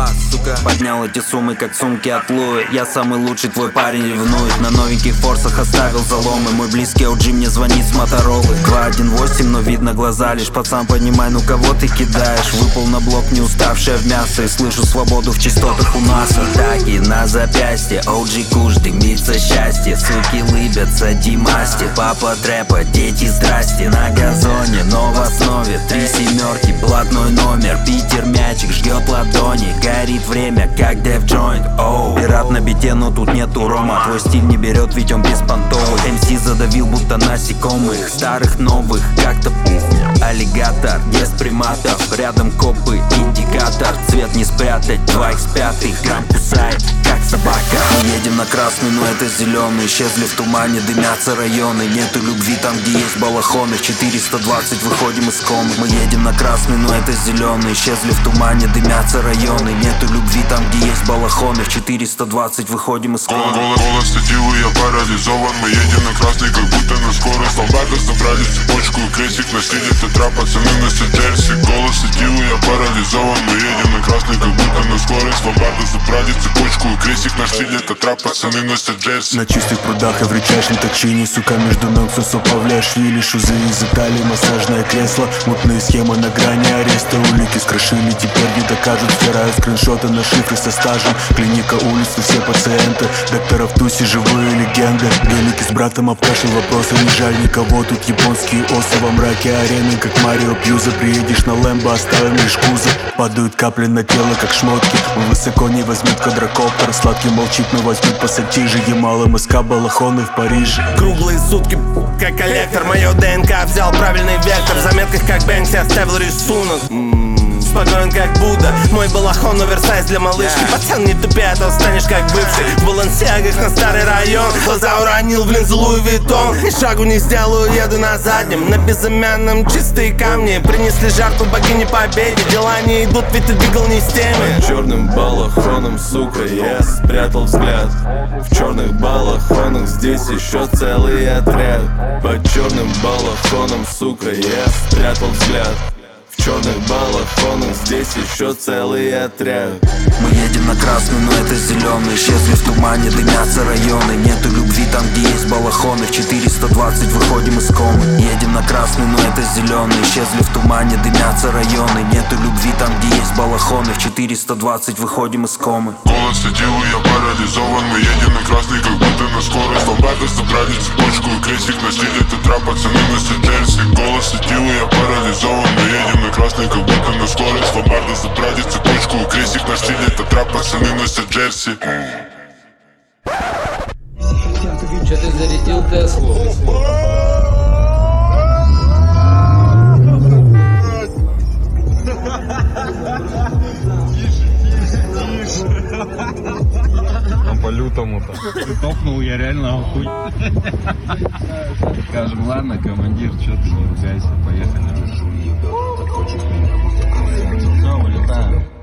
сука. Поднял эти суммы, как сумки от Луи. Я самый лучший, твой парень ревнует. На новеньких форсах оставил заломы. Мой близкий OG мне звонит с Моторолы. 218, но видно глаза лишь. Пацан, понимай, ну кого ты кидаешь? Выпал на блок, не уставшая в мясо. И слышу свободу в частотах у нас. Таки на запястье, OG куш, дымится счастье. Суки лыбятся, Димасти. Папа трэпа, дети здрасте. На газоне, но в основе 3 семерки, блатной номер. Питер мячик жгет ладони. Горит время, как Дэв Джойнт. Оу, пират на бите, но тут нету рома. Твой стиль не берет, ведь он беспонтовый. МС задавил, будто насекомых. Старых, новых, как-то аллигатор, без приматов. Рядом копы, индикатор. Цвет не спрятать, 2х5, грамм кусает, как собака. Мы едем на красный, но это зеленый. Исчезли в тумане, дымятся районы. Нету любви там, где есть балахоны. В 420 выходим из комы. Мы едем на красный, но это зеленый. Исчезли в тумане, дымятся районы. Нету любви там, где есть балахоны. В 420 выходим из комы. Голос стативы, я парализован. Мы едем на красный, как будто на скорость. Ломбарда собрали цепочку и крестик. На стиле тетра, пацаны носят джерси. Голос стативы, я парализован. Мы едем на красный, как будто на скорость. Ломбарда собрали цепочку и крестик. На стиле тетра, пацаны носят джерси. На чистых прудах и в рычащем точине. Сука, между ног сосо Павлиашвили. Шузы из Италии, массажное кресло. Мутные схемы на грани ареста. Улики скрошили, теперь не докажут. Стираю скриншоты на шифры со стажем. Клиника улицы, все пациенты. Доктора в тусе, живые легенды. Великий с братом обкашлял вопросы. Не жаль никого, тут японские осы. Во мраке арены, как Марио Пьюза. Приедешь на Лэмбо, оставим лишь кузов. Падают капли на тело, как шмотки. Он высоко не возьмет квадрокоптер. Сладкий молчит, но возьмет пассатижи. Ямалы, МСК, балахоны в Париже. Круглые сутки, как коллектор. Мое ДНК взял правильный вектор. В заметках, как Бэнкси, оставил рисунок. Спокоен, как Будда. Мой балахон оверсайз для малышки. Пацан, не тупи, а то станешь как бывший. В Балансиагах на старый район. Глаза уронил в линзу Луи Виттон. И шагу не сделаю, еду на заднем. На безымянном чистые камни. Принесли жертву богини победе. Дела не идут, ведь ты двигал не с теми. Под черным балахоном, сука, я спрятал взгляд. В черных балахонах здесь еще целый отряд. Под черным балахоном, сука, я спрятал взгляд. В черных балахонах здесь еще целый отряд. Мы едем на красный, но это зеленый. Исчезли в тумане, дымятся районы. Нету любви там, где есть балахоны. В 420 выходим из комы. Едем на красный, но это зеленый. Исчезли в тумане, дымятся районы. Нету любви там, где есть балахоны. В 420 выходим из комы. Голос стативы, я парализован. Мы едем на красный, как будто на скорость. Ломбарда собрали цепочку и крестик. На стиле тетра, пацаны носят джерси. Голос стативы, я парализован. Мы едем на красный, как будто на скорость. Ломбарда собрали цепочку и крестик. На стиле тетра, пацаны носят джерси. Че ты зарядил Теслу? Там по-лютому-то. Ты топнул, я реально охуй. Скажем, ладно, командир, что ты не ругайся, поехали. Все, вылетаем.